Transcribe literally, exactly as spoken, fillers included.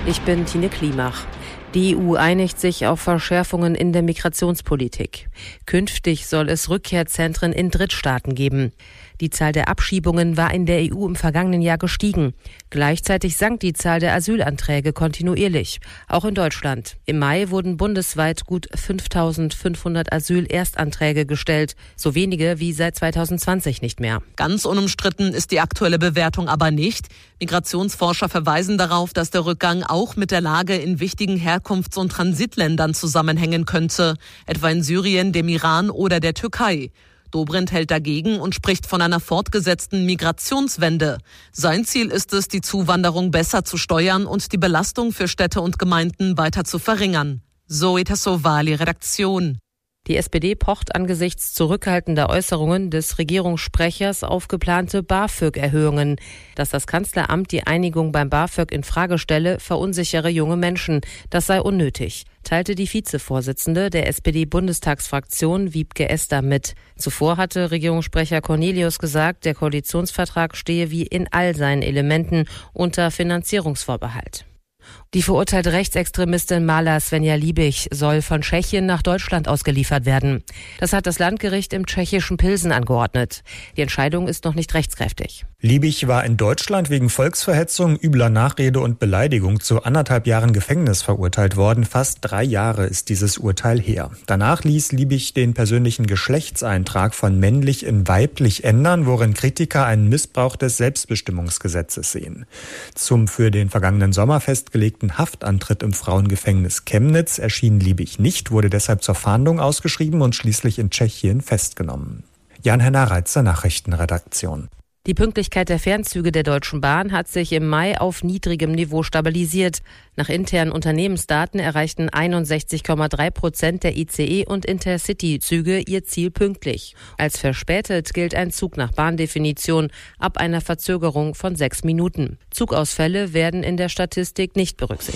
Ich bin Tine Klimach. Die E U einigt sich auf Verschärfungen in der Migrationspolitik. Künftig soll es Rückkehrzentren in Drittstaaten geben. Die Zahl der Abschiebungen war in der E U im vergangenen Jahr gestiegen. Gleichzeitig sank die Zahl der Asylanträge kontinuierlich, auch in Deutschland. Im Mai wurden bundesweit gut fünftausendfünfhundert Asylerstanträge gestellt, so wenige wie seit zweitausendzwanzig nicht mehr. Ganz unumstritten ist die aktuelle Bewertung aber nicht. Migrationsforscher verweisen darauf, dass der Rückgang auch mit der Lage in wichtigen Herkunfts- und Transitländern zusammenhängen könnte, etwa in Syrien, dem Iran oder der Türkei. Dobrindt hält dagegen und spricht von einer fortgesetzten Migrationswende. Sein Ziel ist es, die Zuwanderung besser zu steuern und die Belastung für Städte und Gemeinden weiter zu verringern. Zoe Tassovali, Redaktion. Die S P D pocht angesichts zurückhaltender Äußerungen des Regierungssprechers auf geplante BAföG-Erhöhungen. Dass das Kanzleramt die Einigung beim BAföG in Frage stelle, verunsichere junge Menschen. Das sei unnötig, teilte die Vizevorsitzende der S P D-Bundestagsfraktion Wiebke Esther mit. Zuvor hatte Regierungssprecher Cornelius gesagt, der Koalitionsvertrag stehe wie in all seinen Elementen unter Finanzierungsvorbehalt. Die verurteilte Rechtsextremistin Mala Svenja Liebig soll von Tschechien nach Deutschland ausgeliefert werden. Das hat das Landgericht im tschechischen Pilsen angeordnet. Die Entscheidung ist noch nicht rechtskräftig. Liebig war in Deutschland wegen Volksverhetzung, übler Nachrede und Beleidigung zu anderthalb Jahren Gefängnis verurteilt worden. Fast drei Jahre ist dieses Urteil her. Danach ließ Liebig den persönlichen Geschlechtseintrag von männlich in weiblich ändern, worin Kritiker einen Missbrauch des Selbstbestimmungsgesetzes sehen. Zum für den vergangenen Sommer festgelegten Haftantritt im Frauengefängnis Chemnitz erschien Liebig nicht, wurde deshalb zur Fahndung ausgeschrieben und schließlich in Tschechien festgenommen. Jan-Henner Reitzer, Nachrichtenredaktion. Die Pünktlichkeit der Fernzüge der Deutschen Bahn hat sich im Mai auf niedrigem Niveau stabilisiert. Nach internen Unternehmensdaten erreichten einundsechzig Komma drei Prozent der I C E- und Intercity-Züge ihr Ziel pünktlich. Als verspätet gilt ein Zug nach Bahndefinition ab einer Verzögerung von sechs Minuten. Zugausfälle werden in der Statistik nicht berücksichtigt.